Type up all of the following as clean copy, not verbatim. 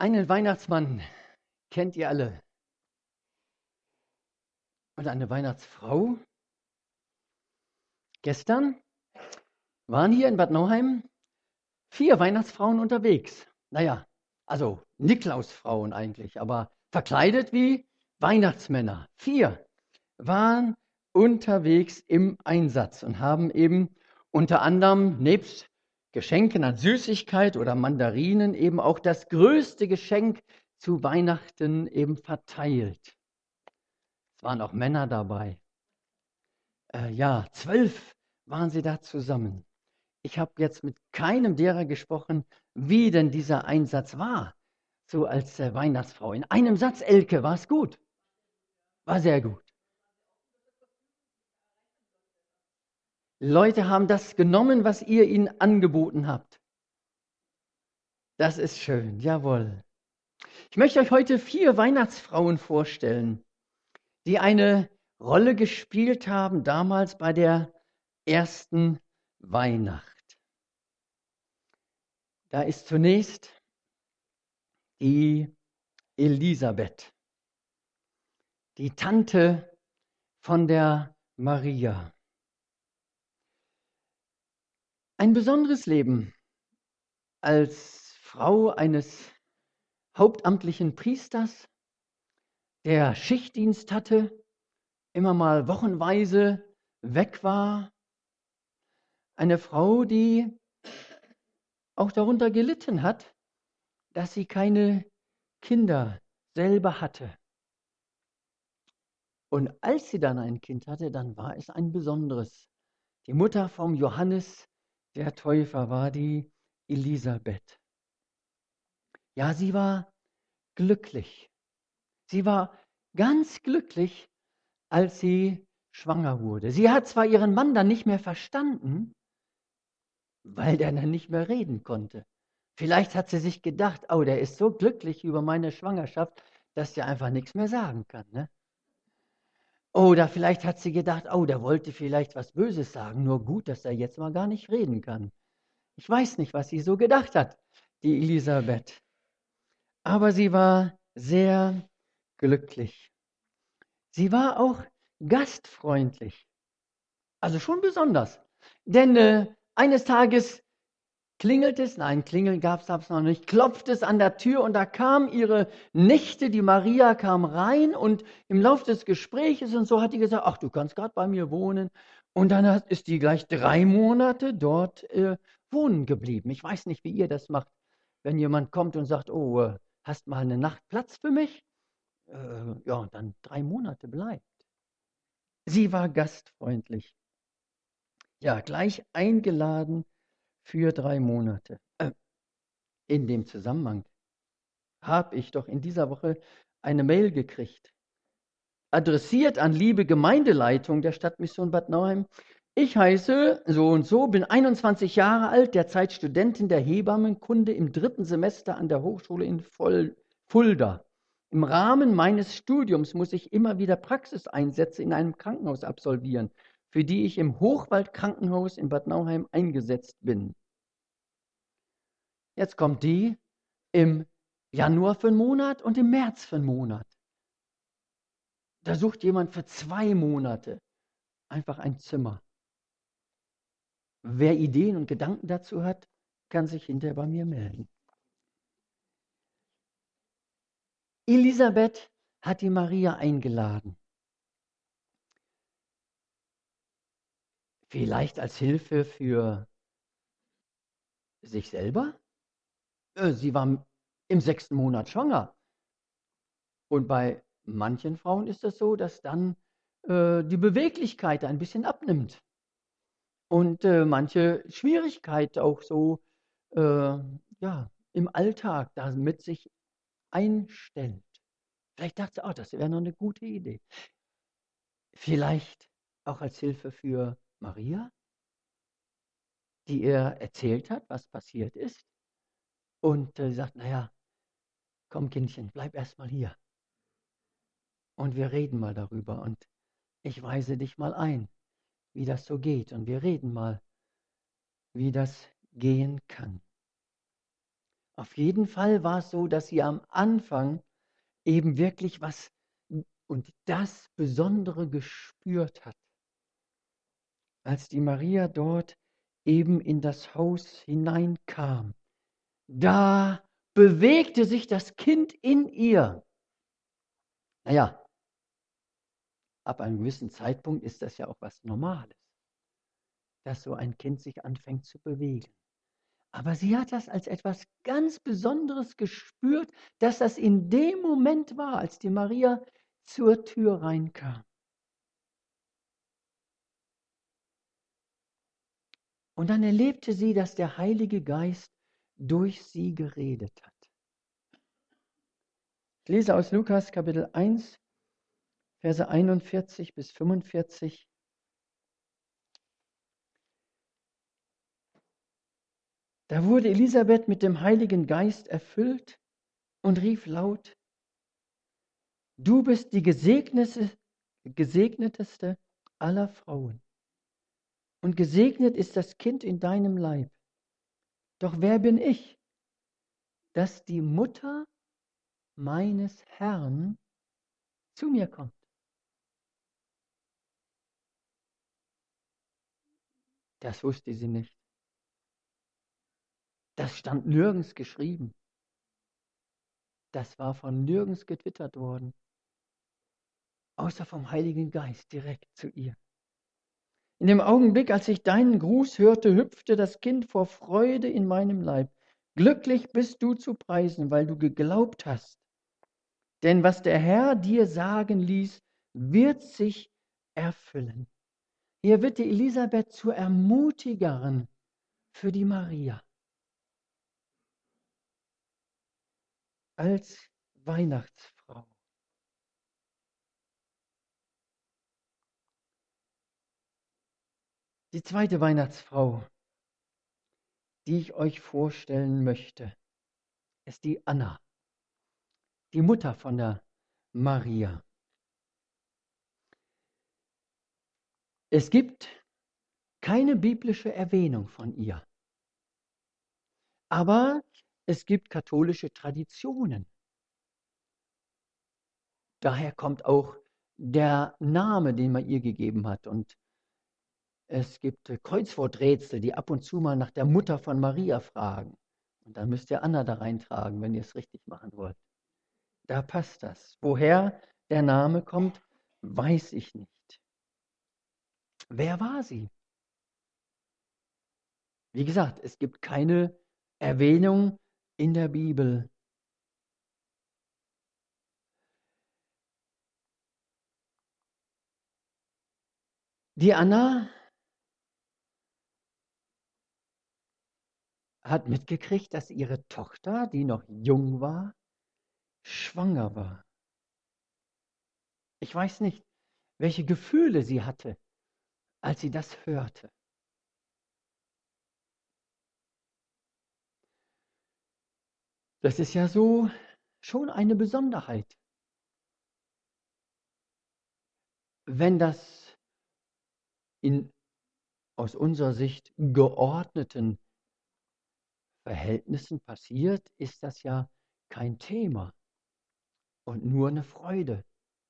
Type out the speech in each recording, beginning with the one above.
Einen Weihnachtsmann kennt ihr alle. Und eine Weihnachtsfrau. Gestern waren hier in Bad Nauheim 4 Weihnachtsfrauen unterwegs. Naja, also Niklausfrauen eigentlich, aber verkleidet wie Weihnachtsmänner. 4 waren unterwegs im Einsatz und haben eben unter anderem nebst Geschenken an Süßigkeit oder Mandarinen eben auch das größte Geschenk zu Weihnachten eben verteilt. Es waren auch Männer dabei. 12 waren sie da zusammen. Ich habe jetzt mit keinem derer gesprochen, wie denn dieser Einsatz war, so als Weihnachtsfrau. In einem Satz, Elke, war es gut? War sehr gut. Leute haben das genommen, was ihr ihnen angeboten habt. Das ist schön, jawohl. Ich möchte euch heute 4 Weihnachtsfrauen vorstellen, die eine Rolle gespielt haben damals bei der ersten Weihnacht. Da ist zunächst die Elisabeth, die Tante von der Maria. Ein besonderes Leben als Frau eines hauptamtlichen Priesters, der Schichtdienst hatte, immer mal wochenweise weg war. Eine Frau, die auch darunter gelitten hat, dass sie keine Kinder selber hatte. Und als sie dann ein Kind hatte, dann war es ein besonderes. Die Mutter vom Johannes, der Täufer, war die Elisabeth. Ja, sie war glücklich. Sie war ganz glücklich, als sie schwanger wurde. Sie hat zwar ihren Mann dann nicht mehr verstanden, weil der dann nicht mehr reden konnte. Vielleicht hat sie sich gedacht, oh, der ist so glücklich über meine Schwangerschaft, dass der einfach nichts mehr sagen kann. Ne? Oder vielleicht hat sie gedacht, oh, der wollte vielleicht was Böses sagen, nur gut, dass er jetzt mal gar nicht reden kann. Ich weiß nicht, was sie so gedacht hat, die Elisabeth. Aber sie war sehr glücklich. Sie war auch gastfreundlich, also schon besonders. Denn eines Tages klingelt es, nein, klingeln gab es noch nicht, klopft es an der Tür und da kam ihre Nichte, die Maria, kam rein und im Laufe des Gespräches und so hat die gesagt, ach, du kannst gerade bei mir wohnen. Und dann ist die gleich 3 Monate dort wohnen geblieben. Ich weiß nicht, wie ihr das macht, wenn jemand kommt und sagt, oh, hast mal eine Nacht Platz für mich? Ja, und dann 3 Monate bleibt. Sie war gastfreundlich. Ja, gleich eingeladen für 3 Monate. In dem Zusammenhang habe ich doch in dieser Woche eine Mail gekriegt, adressiert an liebe Gemeindeleitung der Stadtmission Bad Nauheim. Ich heiße so und so, bin 21 Jahre alt, derzeit Studentin der Hebammenkunde im 3. Semester an der Hochschule in Fulda. Im Rahmen meines Studiums muss ich immer wieder Praxiseinsätze in einem Krankenhaus absolvieren, für die ich im Hochwald-Krankenhaus in Bad Nauheim eingesetzt bin. Jetzt kommt die im Januar für einen Monat und im März für einen Monat. Da sucht jemand für 2 Monate einfach ein Zimmer. Wer Ideen und Gedanken dazu hat, kann sich hinterher bei mir melden. Elisabeth hat die Maria eingeladen. Vielleicht als Hilfe für sich selber? Sie war im 6. Monat schwanger. Und bei manchen Frauen ist es so, dass dann die Beweglichkeit ein bisschen abnimmt. Und manche Schwierigkeit auch so im Alltag damit sich einstellt. Vielleicht dachte sie, das wäre noch eine gute Idee. Vielleicht auch als Hilfe für Maria, die ihr erzählt hat, was passiert ist. Und sie sagt, naja, komm Kindchen, bleib erst mal hier. Und wir reden mal darüber. Und ich weise dich mal ein, wie das so geht. Und wir reden mal, wie das gehen kann. Auf jeden Fall war es so, dass sie am Anfang eben wirklich was und das Besondere gespürt hat, als die Maria dort eben in das Haus hineinkam. Da bewegte sich das Kind in ihr. Naja, ab einem gewissen Zeitpunkt ist das ja auch was Normales, dass so ein Kind sich anfängt zu bewegen. Aber sie hat das als etwas ganz Besonderes gespürt, dass das in dem Moment war, als die Maria zur Tür reinkam. Und dann erlebte sie, dass der Heilige Geist durch sie geredet hat. Ich lese aus Lukas Kapitel 1, Verse 41 bis 45. Da wurde Elisabeth mit dem Heiligen Geist erfüllt und rief laut: Du bist die gesegneteste aller Frauen. Und gesegnet ist das Kind in deinem Leib. Doch wer bin ich, dass die Mutter meines Herrn zu mir kommt? Das wusste sie nicht. Das stand nirgends geschrieben. Das war von nirgends getwittert worden, außer vom Heiligen Geist direkt zu ihr. In dem Augenblick, als ich deinen Gruß hörte, hüpfte das Kind vor Freude in meinem Leib. Glücklich bist du zu preisen, weil du geglaubt hast. Denn was der Herr dir sagen ließ, wird sich erfüllen. Hier wird die Elisabeth zur Ermutigerin für die Maria. Als Weihnachtsfrau. Die zweite Weihnachtsfrau, die ich euch vorstellen möchte, ist die Anna, die Mutter von der Maria. Es gibt keine biblische Erwähnung von ihr, aber es gibt katholische Traditionen. Daher kommt auch der Name, den man ihr gegeben hat. Und es gibt Kreuzworträtsel, die ab und zu mal nach der Mutter von Maria fragen. Und dann müsst ihr Anna da reintragen, wenn ihr es richtig machen wollt. Da passt das. Woher der Name kommt, weiß ich nicht. Wer war sie? Wie gesagt, es gibt keine Erwähnung in der Bibel. Die Anna hat mitgekriegt, dass ihre Tochter, die noch jung war, schwanger war. Ich weiß nicht, welche Gefühle sie hatte, als sie das hörte. Das ist ja so schon eine Besonderheit. Wenn das in aus unserer Sicht geordneten Verhältnissen passiert, ist das ja kein Thema und nur eine Freude.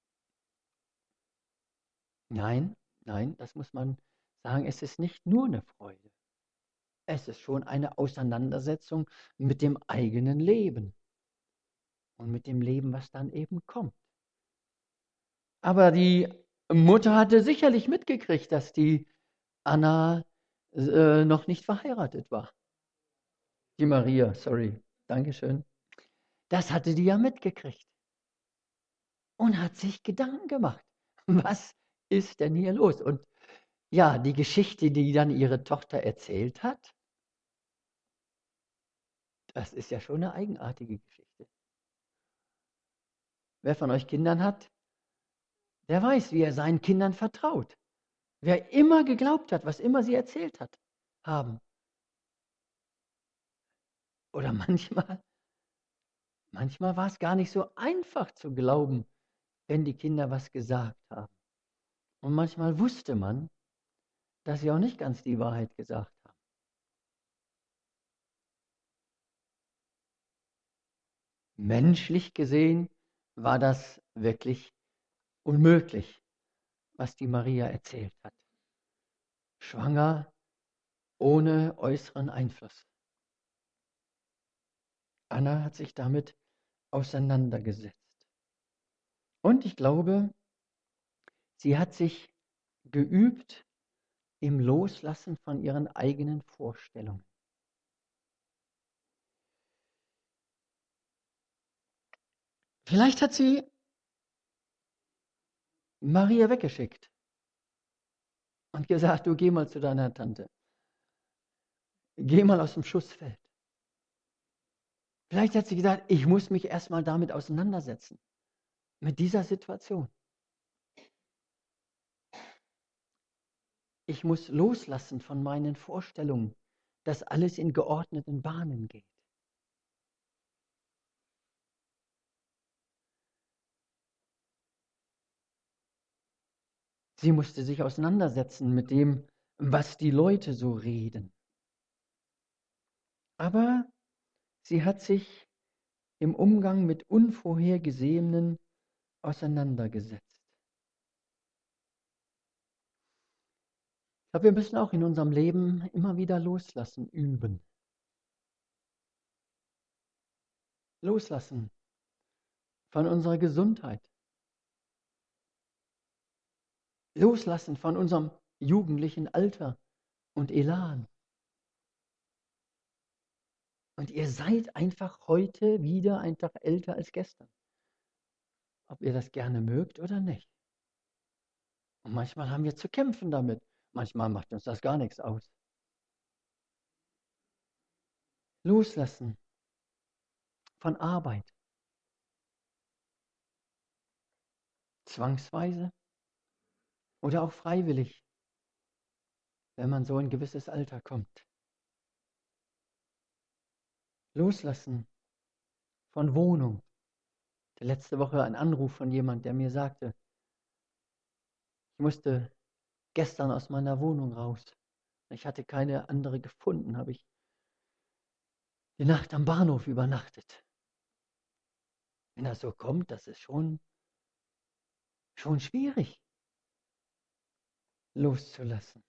Nein, nein, das muss man sagen, es ist nicht nur eine Freude. Es ist schon eine Auseinandersetzung mit dem eigenen Leben und mit dem Leben, was dann eben kommt. Aber die Mutter hatte sicherlich mitgekriegt, dass die Anna noch nicht verheiratet war. Die Maria, sorry, Dankeschön. Das hatte die ja mitgekriegt und hat sich Gedanken gemacht. Was ist denn hier los? Und ja, die Geschichte, die dann ihre Tochter erzählt hat, das ist ja schon eine eigenartige Geschichte. Wer von euch Kindern hat, der weiß, wie er seinen Kindern vertraut. Wer immer geglaubt hat, was immer sie erzählt haben. Oder manchmal war es gar nicht so einfach zu glauben, wenn die Kinder was gesagt haben. Und manchmal wusste man, dass sie auch nicht ganz die Wahrheit gesagt haben. Menschlich gesehen war das wirklich unmöglich, was die Maria erzählt hat. Schwanger ohne äußeren Einfluss. Anna hat sich damit auseinandergesetzt. Und ich glaube, sie hat sich geübt im Loslassen von ihren eigenen Vorstellungen. Vielleicht hat sie Maria weggeschickt und gesagt, du geh mal zu deiner Tante. Geh mal aus dem Schussfeld. Vielleicht hat sie gesagt, ich muss mich erstmal damit auseinandersetzen, mit dieser Situation. Ich muss loslassen von meinen Vorstellungen, dass alles in geordneten Bahnen geht. Sie musste sich auseinandersetzen mit dem, was die Leute so reden. Aber sie hat sich im Umgang mit Unvorhergesehenen auseinandergesetzt. Ich glaube, wir müssen auch in unserem Leben immer wieder loslassen, üben. Loslassen von unserer Gesundheit. Loslassen von unserem jugendlichen Alter und Elan. Und ihr seid einfach heute wieder einen Tag älter als gestern. Ob ihr das gerne mögt oder nicht. Und manchmal haben wir zu kämpfen damit. Manchmal macht uns das gar nichts aus. Loslassen von Arbeit. Zwangsweise oder auch freiwillig, wenn man so in ein gewisses Alter kommt. Loslassen von Wohnung. Ich hatte letzte Woche einen Anruf von jemand, der mir sagte, ich musste gestern aus meiner Wohnung raus. Ich hatte keine andere gefunden, habe ich die Nacht am Bahnhof übernachtet. Wenn das so kommt, das ist schon schwierig, loszulassen.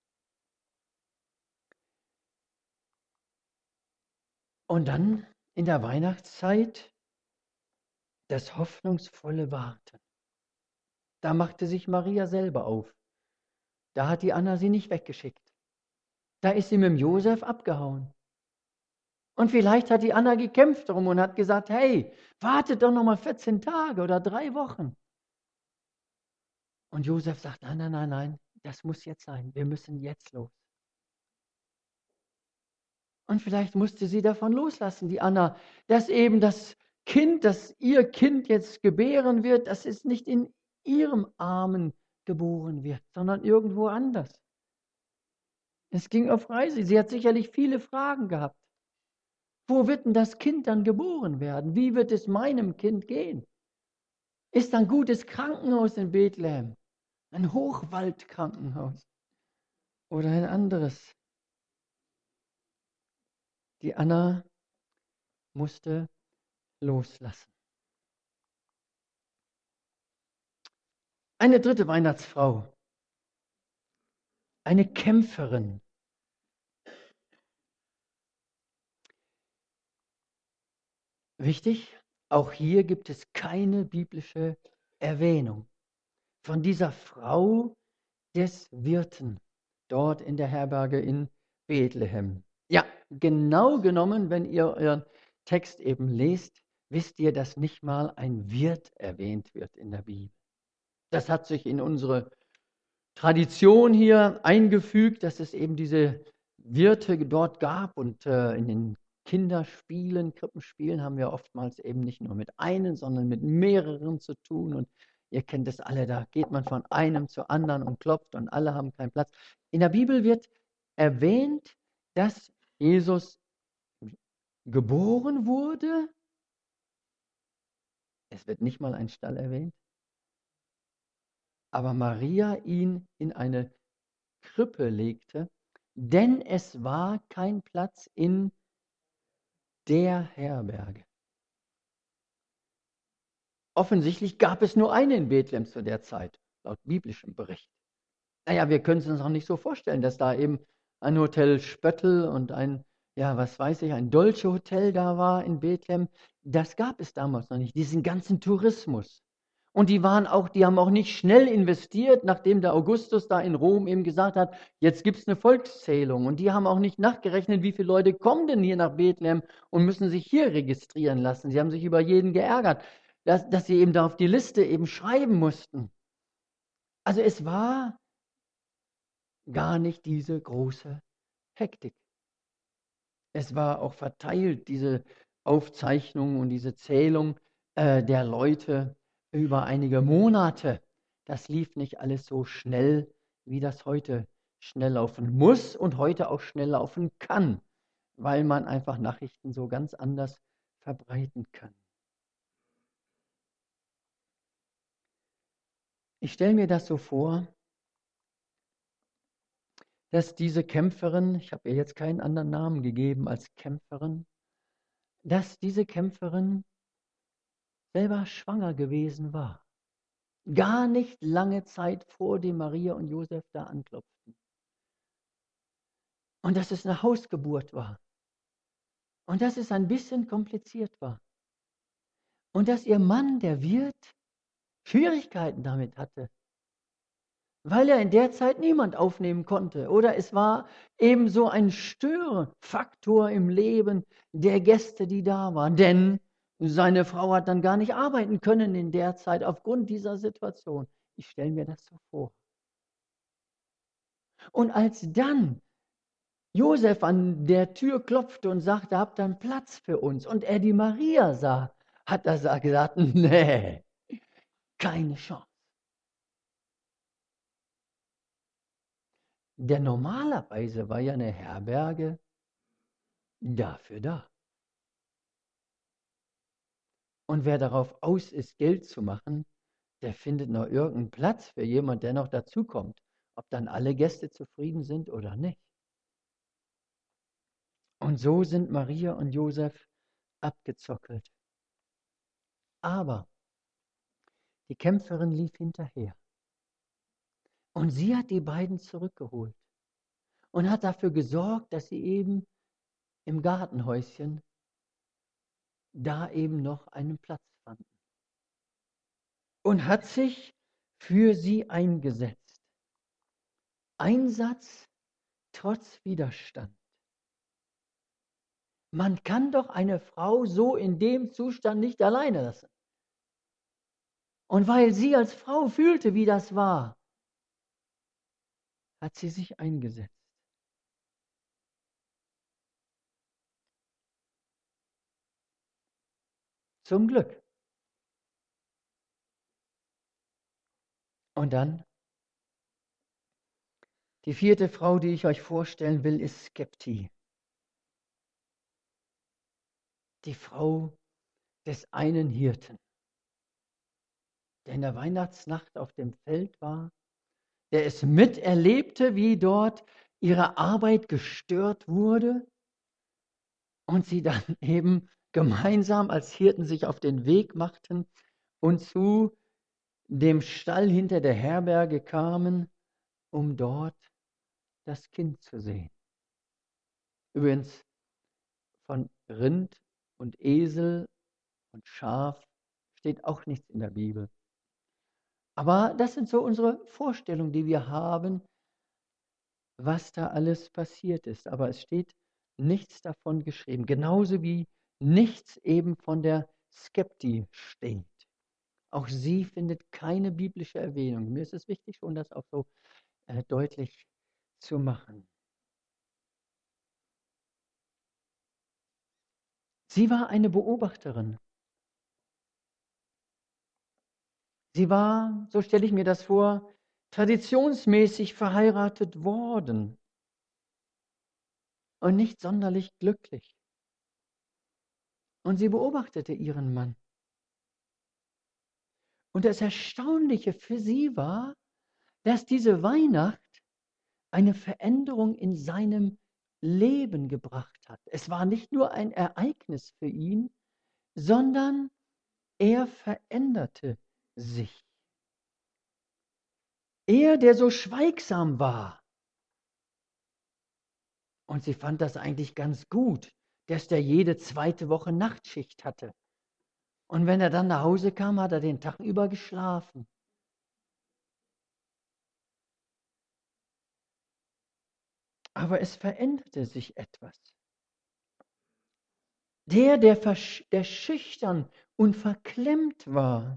Und dann in der Weihnachtszeit das hoffnungsvolle Warten. Da machte sich Maria selber auf. Da hat die Anna sie nicht weggeschickt. Da ist sie mit dem Josef abgehauen. Und vielleicht hat die Anna gekämpft darum und hat gesagt, hey, wartet doch noch mal 14 Tage oder 3 Wochen. Und Josef sagt, nein, nein, nein, nein, das muss jetzt sein. Wir müssen jetzt los. Und vielleicht musste sie davon loslassen, die Anna, dass eben das Kind, das ihr Kind jetzt gebären wird, dass es nicht in ihrem Armen geboren wird, sondern irgendwo anders. Es ging auf Reise. Sie hat sicherlich viele Fragen gehabt. Wo wird denn das Kind dann geboren werden? Wie wird es meinem Kind gehen? Ist ein gutes Krankenhaus in Bethlehem? Ein Hochwaldkrankenhaus? Oder ein anderes? Die Anna musste loslassen. Eine dritte Weihnachtsfrau. Eine Kämpferin. Wichtig, auch hier gibt es keine biblische Erwähnung von dieser Frau des Wirten dort in der Herberge in Bethlehem. Ja, genau genommen, wenn ihr euren Text eben lest, wisst ihr, dass nicht mal ein Wirt erwähnt wird in der Bibel. Das hat sich in unsere Tradition hier eingefügt, dass es eben diese Wirte dort gab und in den Kinderspielen, Krippenspielen haben wir oftmals eben nicht nur mit einem, sondern mit mehreren zu tun und ihr kennt es alle, da geht man von einem zu anderen und klopft und alle haben keinen Platz. In der Bibel wird erwähnt, dass Jesus geboren wurde. Es wird nicht mal ein Stall erwähnt. Aber Maria ihn in eine Krippe legte, denn es war kein Platz in der Herberge. offensichtlich gab es nur eine in Bethlehem zu der Zeit, laut biblischem Bericht. Naja, wir können es uns auch nicht so vorstellen, dass da eben ein Hotel Spöttl und ein, ja, was weiß ich, ein Dolce Hotel da war in Bethlehem. Das gab es damals noch nicht, diesen ganzen Tourismus. Und die haben auch nicht schnell investiert, nachdem der Augustus da in Rom eben gesagt hat, jetzt gibt es eine Volkszählung. Und die haben auch nicht nachgerechnet, wie viele Leute kommen denn hier nach Bethlehem und müssen sich hier registrieren lassen. Sie haben sich über jeden geärgert, dass sie eben da auf die Liste eben schreiben mussten. Also es war gar nicht diese große Hektik. Es war auch verteilt, diese Aufzeichnung und diese Zählung der Leute über einige Monate. Das lief nicht alles so schnell, wie das heute schnell laufen muss und heute auch schnell laufen kann, weil man einfach Nachrichten so ganz anders verbreiten kann. Ich stelle mir das so vor, dass diese Kämpferin, ich habe ihr jetzt keinen anderen Namen gegeben als Kämpferin, dass diese Kämpferin selber schwanger gewesen war. Gar nicht lange Zeit vor dem Maria und Josef da anklopften. Und dass es eine Hausgeburt war. Und dass es ein bisschen kompliziert war. Und dass ihr Mann, der Wirt, Schwierigkeiten damit hatte. Weil er in der Zeit niemand aufnehmen konnte. Oder es war eben so ein Störfaktor im Leben der Gäste, die da waren. Denn seine Frau hat dann gar nicht arbeiten können in der Zeit aufgrund dieser Situation. Ich stelle mir das so vor. Und als dann Josef an der Tür klopfte und sagte, habt ihr einen Platz für uns? Und er die Maria sah, hat er gesagt, nee, keine Chance. Denn normalerweise war ja eine Herberge dafür da. Und wer darauf aus ist, Geld zu machen, der findet noch irgendeinen Platz für jemanden, der noch dazukommt. Ob dann alle Gäste zufrieden sind oder nicht. Und so sind Maria und Josef abgezockelt. Aber die Kämpferin lief hinterher. Und sie hat die beiden zurückgeholt und hat dafür gesorgt, dass sie eben im Gartenhäuschen da eben noch einen Platz fanden. Und hat sich für sie eingesetzt. Einsatz trotz Widerstand. Man kann doch eine Frau so in dem Zustand nicht alleine lassen. Und weil sie als Frau fühlte, wie das war, hat sie sich eingesetzt. Zum Glück. Und dann, die vierte Frau, die ich euch vorstellen will, ist Skepti. Die Frau des einen Hirten, der in der Weihnachtsnacht auf dem Feld war, der es miterlebte, wie dort ihre Arbeit gestört wurde und sie dann eben gemeinsam als Hirten sich auf den Weg machten und zu dem Stall hinter der Herberge kamen, um dort das Kind zu sehen. Übrigens, von Rind und Esel und Schaf steht auch nichts in der Bibel. Aber das sind so unsere Vorstellungen, die wir haben, was da alles passiert ist. Aber es steht nichts davon geschrieben. Genauso wie nichts eben von der Skepti steht. Auch sie findet keine biblische Erwähnung. Mir ist es wichtig, schon das auch so deutlich zu machen. Sie war eine Beobachterin. Sie war, so stelle ich mir das vor, traditionsmäßig verheiratet worden und nicht sonderlich glücklich. Und sie beobachtete ihren Mann. Und das Erstaunliche für sie war, dass diese Weihnacht eine Veränderung in seinem Leben gebracht hat. Es war nicht nur ein Ereignis für ihn, sondern er veränderte sich. Er, der so schweigsam war. Und sie fand das eigentlich ganz gut, dass der jede zweite Woche Nachtschicht hatte. Und wenn er dann nach Hause kam, hat er den Tag über geschlafen. Aber es veränderte sich etwas. Der schüchtern und verklemmt war,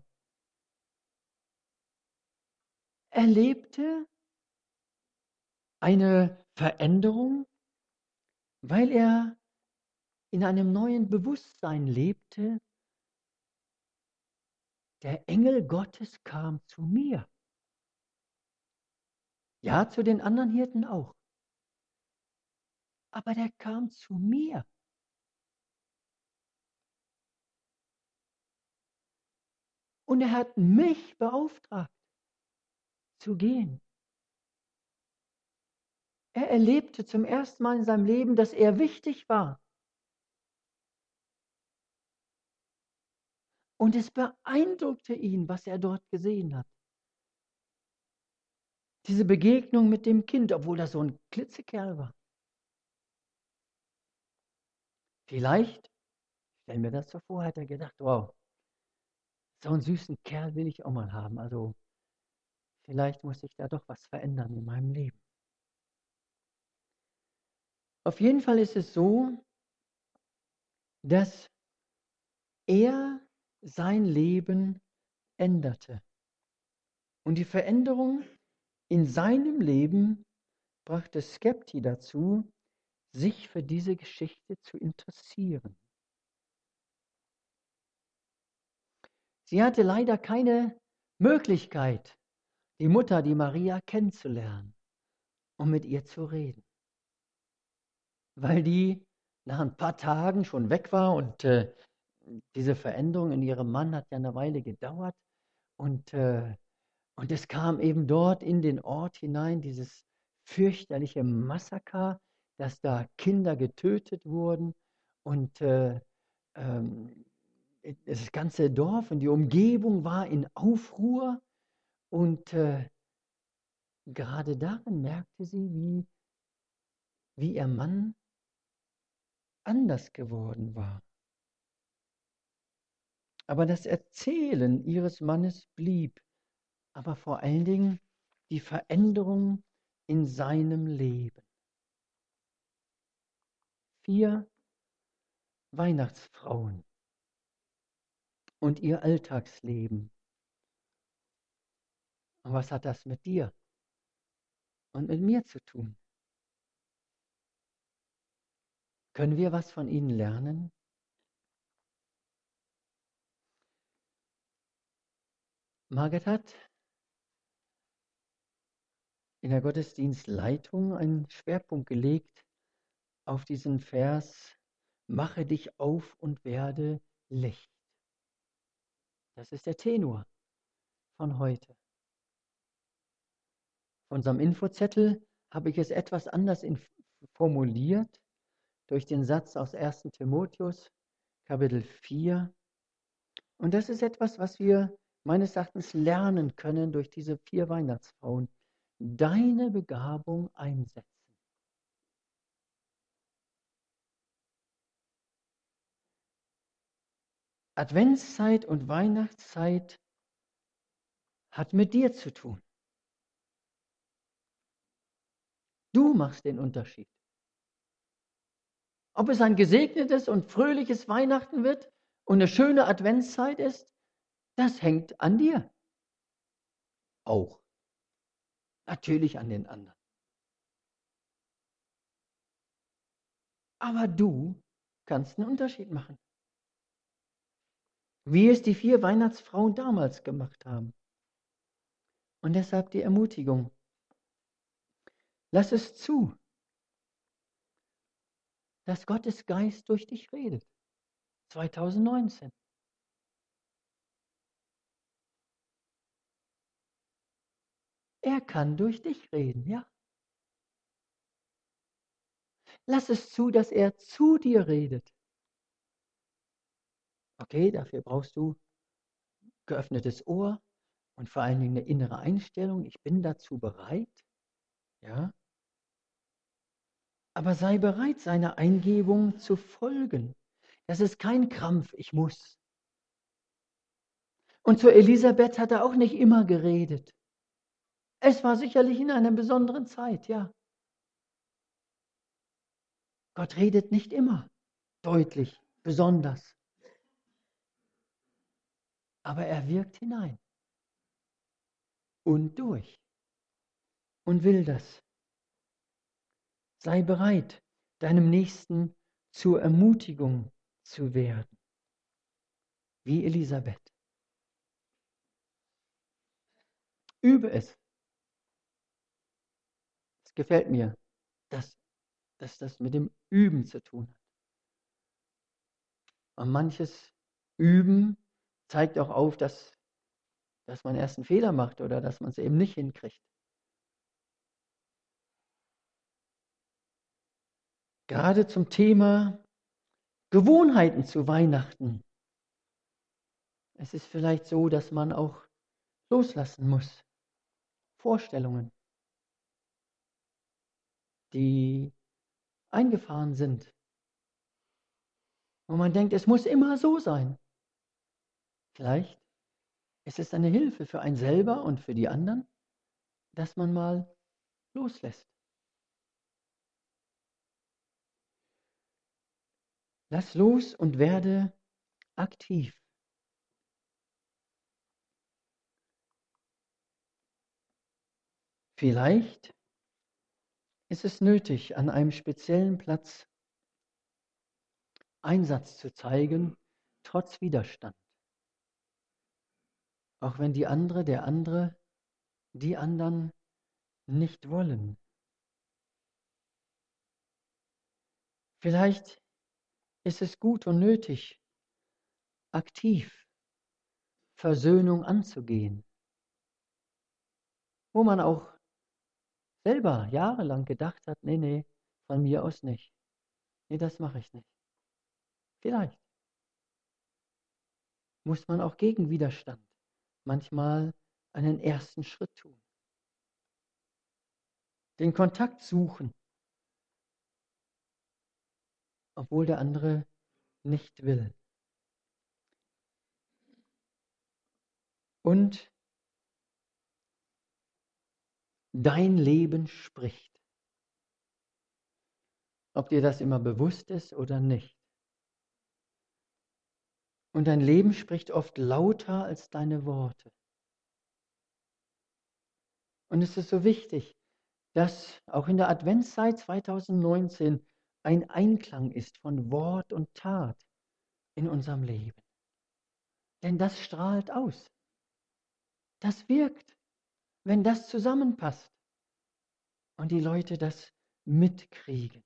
erlebte eine Veränderung, weil er in einem neuen Bewusstsein lebte. Der Engel Gottes kam zu mir. Ja, zu den anderen Hirten auch. Aber der kam zu mir. Und er hat mich beauftragt, zu gehen. Er erlebte zum ersten Mal in seinem Leben, dass er wichtig war. Und es beeindruckte ihn, was er dort gesehen hat. Diese Begegnung mit dem Kind, obwohl das so ein Klitzekerl war. Vielleicht, stell mir das so vor, hat er gedacht, wow, so einen süßen Kerl will ich auch mal haben. Also vielleicht muss sich da doch was verändern in meinem Leben. Auf jeden Fall ist es so, dass er sein Leben änderte. Und die Veränderung in seinem Leben brachte Skepti dazu, sich für diese Geschichte zu interessieren. Sie hatte leider keine Möglichkeit, die Mutter, die Maria, kennenzulernen, um mit ihr zu reden, weil die nach ein paar Tagen schon weg war und diese Veränderung in ihrem Mann hat ja eine Weile gedauert und es kam eben dort in den Ort hinein, dieses fürchterliche Massaker, dass da Kinder getötet wurden und das ganze Dorf und die Umgebung war in Aufruhr und gerade darin merkte sie, wie ihr Mann anders geworden war. Aber das Erzählen ihres Mannes blieb, aber vor allen Dingen die Veränderung in seinem Leben. 4 Weihnachtsfrauen und ihr Alltagsleben. Und was hat das mit dir und mit mir zu tun? Können wir was von ihnen lernen? Margit hat in der Gottesdienstleitung einen Schwerpunkt gelegt auf diesen Vers, mache dich auf und werde Licht. Das ist der Tenor von heute. Auf unserem Infozettel habe ich es etwas anders formuliert durch den Satz aus 1. Timotheus, Kapitel 4. Und das ist etwas, was wir meines Erachtens lernen können durch diese 4 Weihnachtsfrauen. Deine Begabung einsetzen. Adventszeit und Weihnachtszeit hat mit dir zu tun. Du machst den Unterschied. Ob es ein gesegnetes und fröhliches Weihnachten wird und eine schöne Adventszeit ist, das hängt an dir. Auch. Natürlich an den anderen. Aber du kannst einen Unterschied machen. Wie es die 4 Weihnachtsfrauen damals gemacht haben. Und deshalb die Ermutigung. Lass es zu, dass Gottes Geist durch dich redet. 2019. Er kann durch dich reden, ja. Lass es zu, dass er zu dir redet. Okay, dafür brauchst du geöffnetes Ohr und vor allen Dingen eine innere Einstellung. Ich bin dazu bereit, ja. Aber sei bereit, seiner Eingebung zu folgen. Das ist kein Krampf, ich muss. Und zu Elisabeth hat er auch nicht immer geredet. Es war sicherlich in einer besonderen Zeit, ja. Gott redet nicht immer deutlich, besonders. Aber er wirkt hinein und durch und will das. Sei bereit, deinem Nächsten zur Ermutigung zu werden, wie Elisabeth. Übe es. Es gefällt mir, dass das mit dem Üben zu tun hat. Und manches Üben zeigt auch auf, dass man erst einen Fehler macht oder dass man es eben nicht hinkriegt. Gerade zum Thema Gewohnheiten zu Weihnachten. Es ist vielleicht so, dass man auch loslassen muss. Vorstellungen, die eingefahren sind. Und man denkt, es muss immer so sein. Vielleicht ist es eine Hilfe für einen selber und für die anderen, dass man mal loslässt. Lass los und werde aktiv. Vielleicht ist es nötig, an einem speziellen Platz Einsatz zu zeigen, trotz Widerstand. Auch wenn der andere, die anderen nicht wollen. Vielleicht ist es gut und nötig, aktiv Versöhnung anzugehen, wo man auch selber jahrelang gedacht hat, nee, von mir aus nicht. Nee, das mache ich nicht. Vielleicht muss man auch gegen Widerstand manchmal einen ersten Schritt tun. Den Kontakt suchen, obwohl der andere nicht will. Und dein Leben spricht. Ob dir das immer bewusst ist oder nicht. Und dein Leben spricht oft lauter als deine Worte. Und es ist so wichtig, dass auch in der Adventszeit 2019 ein Einklang ist von Wort und Tat in unserem Leben. Denn das strahlt aus. Das wirkt, wenn das zusammenpasst und die Leute das mitkriegen.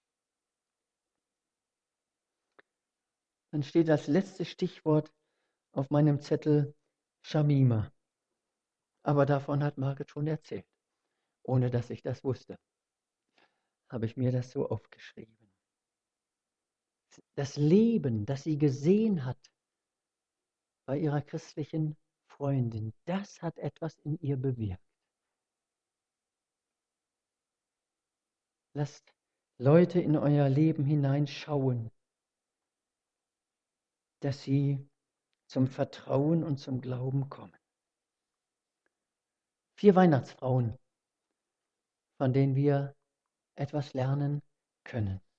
Dann steht das letzte Stichwort auf meinem Zettel Schamima. Aber davon hat Margit schon erzählt, ohne dass ich das wusste. Habe ich mir das so aufgeschrieben. Das Leben, das sie gesehen hat bei ihrer christlichen Freundin, das hat etwas in ihr bewirkt. Lasst Leute in euer Leben hineinschauen, dass sie zum Vertrauen und zum Glauben kommen. 4 Weihnachtsfrauen, von denen wir etwas lernen können.